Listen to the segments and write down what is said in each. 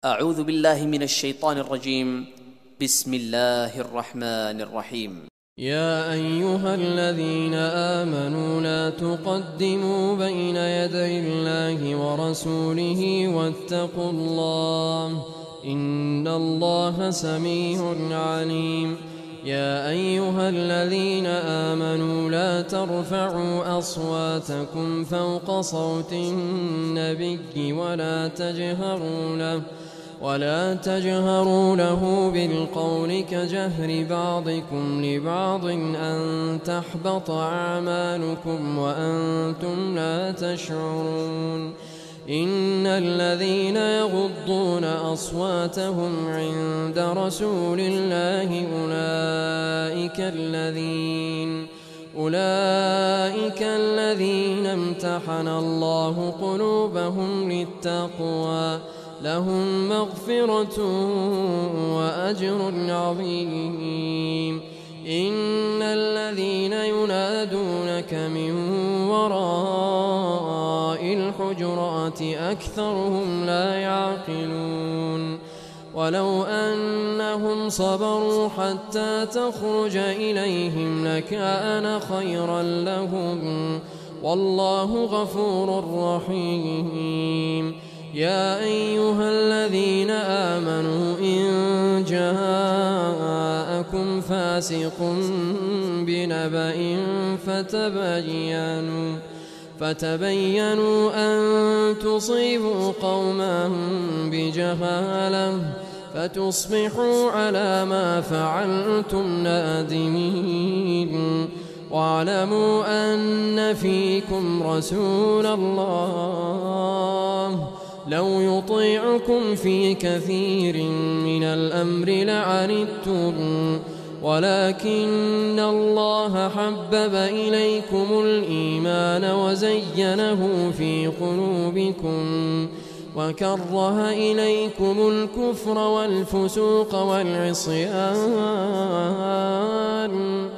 أعوذ بالله من الشيطان الرجيم. بسم الله الرحمن الرحيم. يا أيها الذين آمنوا لا تقدموا بين يدي الله ورسوله واتقوا الله إن الله سميع عليم. يا أيها الذين آمنوا لا ترفعوا أصواتكم فوق صوت النبي ولا تجهروا له بالقول كجهر بعضكم لبعض أن تحبط أعمالكم وأنتم لا تشعرون. إن الذين يغضون أصواتهم عند رسول الله أولئك الذين امتحن الله قلوبهم للتقوى لهم مغفرة وأجر عظيم. إن الذين ينادونك من وراء الحجرات أكثرهم لا يعقلون. ولو أنهم صبروا حتى تخرج إليهم لكان خيرا لهم والله غفور رحيم. يا أيها الذين آمنوا إن جاءكم فاسق بنبأ فتبينوا أن تصيبوا قوما بجهالة فتصبحوا على ما فعلتم نادمين. واعلموا أن فيكم رسول الله لو يطيعكم في كثير من الأمر لعنتم ولكن الله حبب إليكم الإيمان وزينه في قلوبكم وكره إليكم الكفر والفسوق والعصيان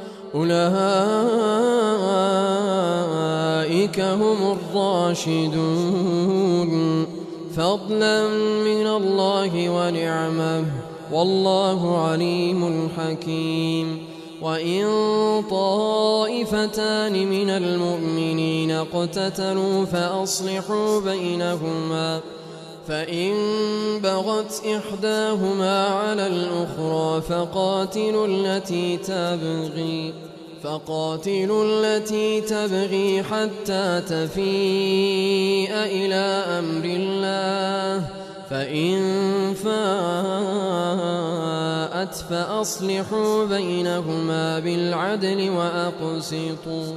أولئك هم الراشدون فضلا من الله ونعمه والله عليم حكيم. وإن طائفتان من المؤمنين اقتتلوا فأصلحوا بينهما فإن بغت إحداهما على الأخرى فقاتلوا التي تبغي حتى تفيء إلى أمر الله فإن فاءت فأصلحوا بينهما بالعدل وأقسطوا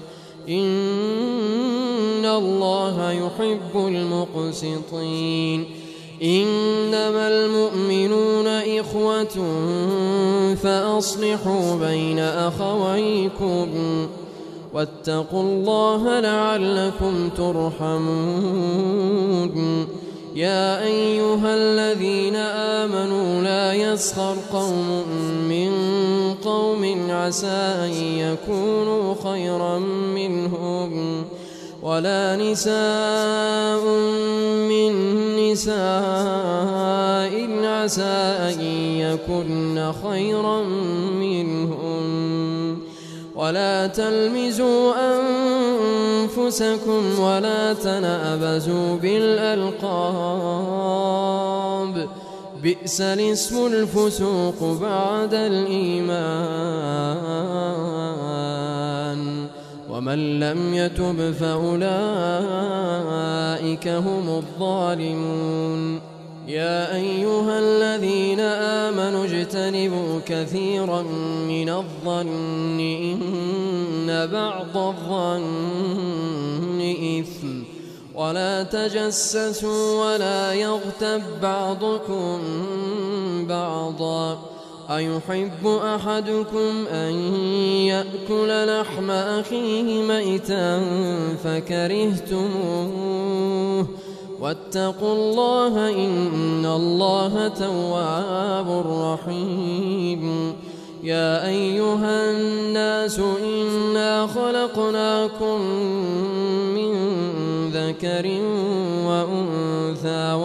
إن الله يحب المقسطين. إنما المؤمنون إخوة فأصلحوا بين أخويكم واتقوا الله لعلكم ترحمون. يا أيها الذين آمنوا لا يسخر قوم من قوم عسى أن يكونوا خيرا منهم ولا نساء من نساء عسى أن يكن خيرا منهم ولا تلمزوا أنفسكم ولا تنابزوا بالألقاب بئس الاسم الفسوق بعد الإيمان ومن لم يتب فأولئك هم الظالمون. يا أيها الذين آمنوا اجتنبوا كثيرا من الظن إن بعض الظن إثم ولا تجسسوا ولا يغتب بعضكم بعضا أيحب أحدكم أن يأكل لحم أخيه ميتا فكرهتموه واتقوا الله إن الله تواب رحيم. يا أيها الناس إنا خلقناكم من ذكر ذكر وأنثى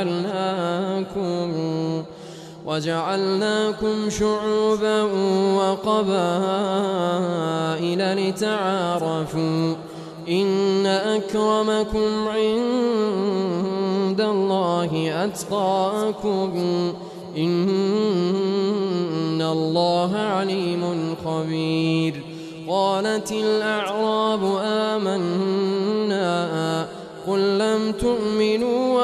وجعلناكم شعوبا وقبائل لتعارفوا إن أكرمكم عند الله أتقاكم إن الله عليم خبير. قالت الأعراب آمنا قل لم تؤمنوا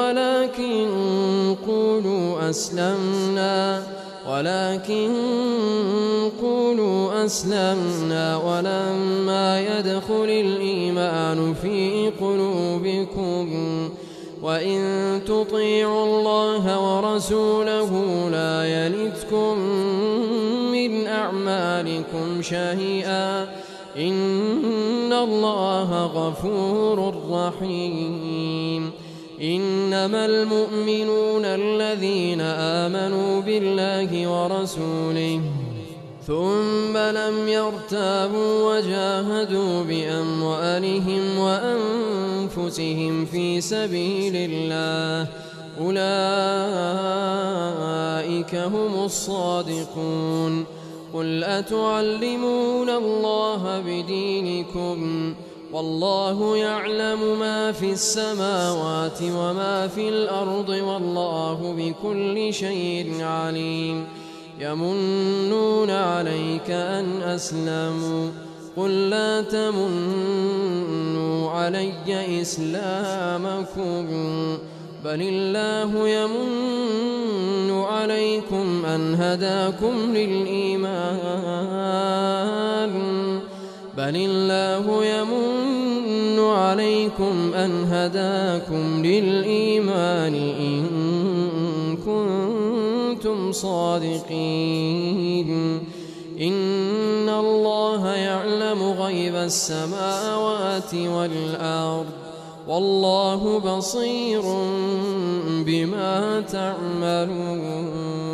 ولكن قولوا أسلمنا ولما يدخل الإيمان في قلوبكم وإن تطيعوا الله ورسوله لا يلتكم من أعمالكم شيئا إن الله غفور رحيم. إنما المؤمنون الذين آمنوا بالله ورسوله ثم لم يرتابوا وجاهدوا بأموالهم وأنفسهم في سبيل الله أولئك هم الصادقون. قل أتعلمون الله بدينكم والله يعلم ما في السماوات وما في الأرض والله بكل شيء عليم. يمنون عليك أن أسلموا قل لا تمنوا علي إسلامكم بل الله يمن عليكم أن هداكم للإيمان إن كنتم صادقين. إن الله يعلم غيب السماوات والأرض والله بصير بما تعملون.